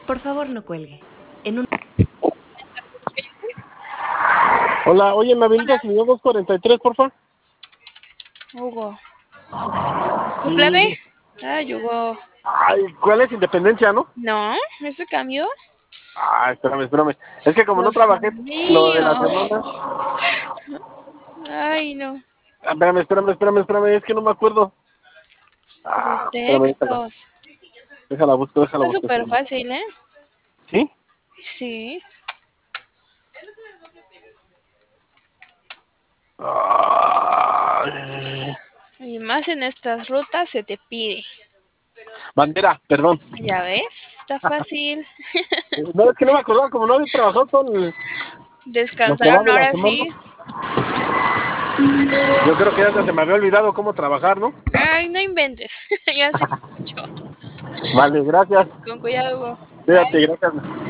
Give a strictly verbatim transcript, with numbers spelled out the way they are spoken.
Por favor, no cuelgue. En un... Hola, oye, ¿me habilitas el doscientos cuarenta y tres, porfa? Hugo. ¿Cúplame? Sí. Ay, Hugo. Ay, ¿cuál es Independencia, no? ¿No? ¿Ese cambió? Ay, espérame, espérame. Es que como no Dios trabajé lo de la mío. semana... Ay, no. Ah, espérame, espérame, espérame, espérame, es que no me acuerdo. Los Ah, espérame, déjala, textos. déjala busco, déjala Está busco. súper Espérame. fácil, ¿eh? ¿Sí? Sí. Ay. Y más en estas rutas se te pide. Bandera, perdón. ¿Ya ves? Está fácil. No, es que no me acordaba, como no había trabajado todo el, lo que va Descansaron de la ahora semana. sí. Yo creo que ya hasta se me había olvidado cómo trabajar, ¿no? Ay, no inventes. Ya se escuchó. Vale, gracias. Con cuidado, Hugo. Cuídate, Bye. gracias.